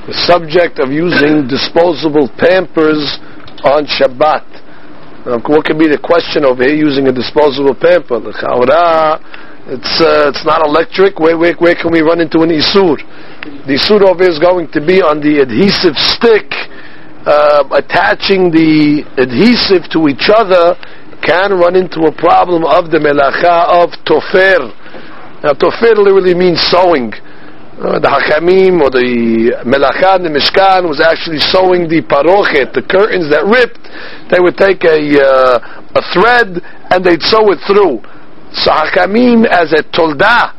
the subject of using disposable Pampers on Shabbat. What could be the question over here using a disposable pamper? It's not electric. Where can we run into an isur? The isur over here is going to be on the adhesive stick. Attaching the adhesive to each other can run into a problem of the melacha of tofer. Now tofer literally means sewing. The Hachamim or the Melacha in the Mishkan was actually sewing the parochet, the curtains that ripped. They would take a thread and they'd sew it through. So Hachamim, as a tolda,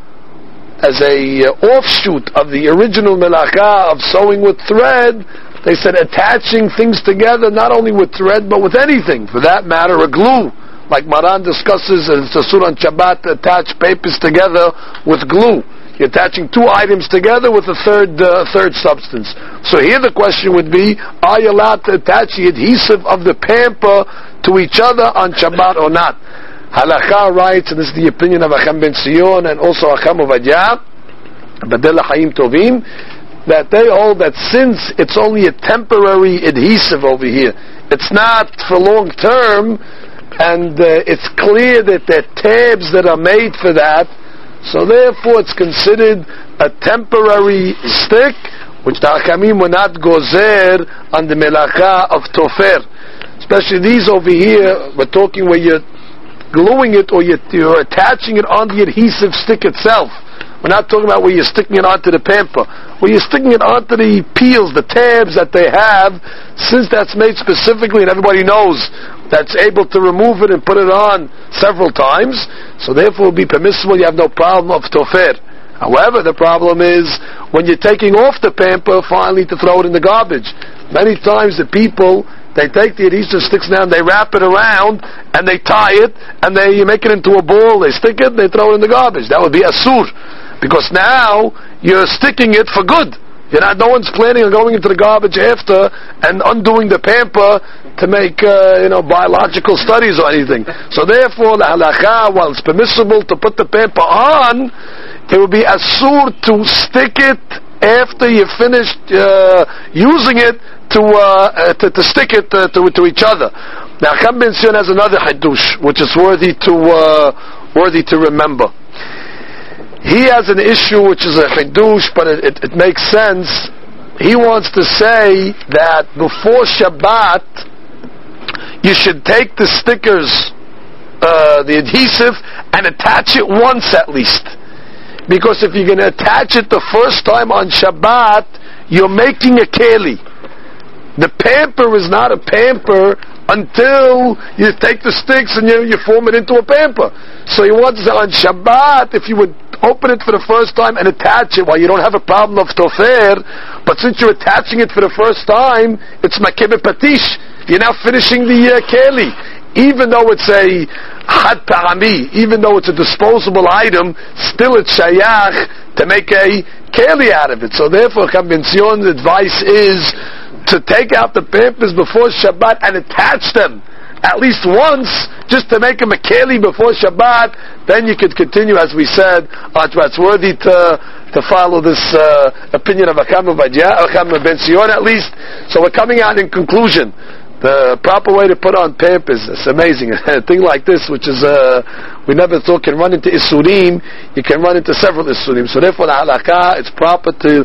as a offshoot of the original Melacha of sewing with thread, they said attaching things together not only with thread but with anything, for that matter a glue, like Maran discusses in Sasur on Shabbat, to attach papers together with glue. You're attaching two items together with a third substance. So here the question would be, are you allowed to attach the adhesive of the pamper to each other on Shabbat or not? Halakha writes, and this is the opinion of Acham Ben Sion and also Acham Ovadia, Badel Chaim Tovim, that they hold that since it's only a temporary adhesive over here, it's not for long term, and it's clear that there are tabs that are made for that, so therefore it's considered a temporary stick, which the Hachamim were not gozer on the melacha of tofer. Especially these over here, we're talking where you're gluing it or you're attaching it on the adhesive stick itself. We're not talking about where you're sticking it onto the pamper. Where you're sticking it onto the peels, the tabs that they have, since that's made specifically and everybody knows that's able to remove it and put it on several times, so therefore it will be permissible, you have no problem of tofer. However, the problem is when you're taking off the pamper finally to throw it in the garbage. Many times the people, they take the adhesive sticks now and they wrap it around and they tie it and they make it into a ball, they stick it, they throw it in the garbage. That would be asur, because now you're sticking it for good. No one's planning on going into the garbage after and undoing the pamper to make biological studies or anything. So therefore, the halakha, while it's permissible to put the pamper on, it would be asur to stick it after you've finished using it to stick it to each other. Now, Chacham Ben Sion has another hadush which is worthy to remember. He has an issue which is a chidush, but it makes sense. He wants to say that before Shabbat, you should take the stickers, the adhesive, and attach it once at least. Because if you're going to attach it the first time on Shabbat, you're making a keli. The pamper is not a pamper until you take the sticks and you form it into a pamper. So he wants to say on Shabbat, if you would open it for the first time and attach it while you don't have a problem of tofer, but since you're attaching it for the first time, it's makebe patish. You're now finishing the keli. Even though it's a had parami, even though it's a disposable item, still it's shayach to make a keli out of it. So therefore, Chacham Ben Sion's advice is to take out the pampers before Shabbat and attach them at least once, just to make them a keli before Shabbat. Then you could continue, as we said. It's worthy to follow this opinion of Acham Ben Sion at least. So we're coming out in conclusion. The proper way to put on pampers, it's amazing. A thing like this, which is we never thought can run into isurim, you can run into several isurim. So therefore, the halakha, it's proper to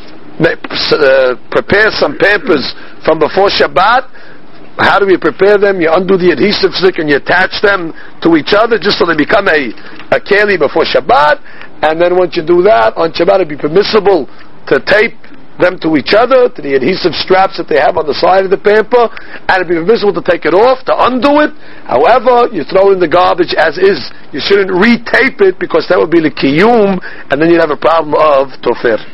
prepare some pampers from before Shabbat. How do we prepare them? You undo the adhesive stick and you attach them to each other just so they become a keli before Shabbat. And then once you do that, on Shabbat it'd be permissible to tape them to each other, to the adhesive straps that they have on the side of the pamper, and it'd be permissible to take it off, to undo it. However, you throw it in the garbage as is. You shouldn't retape it because that would be the kiyum, and then you'd have a problem of tofer.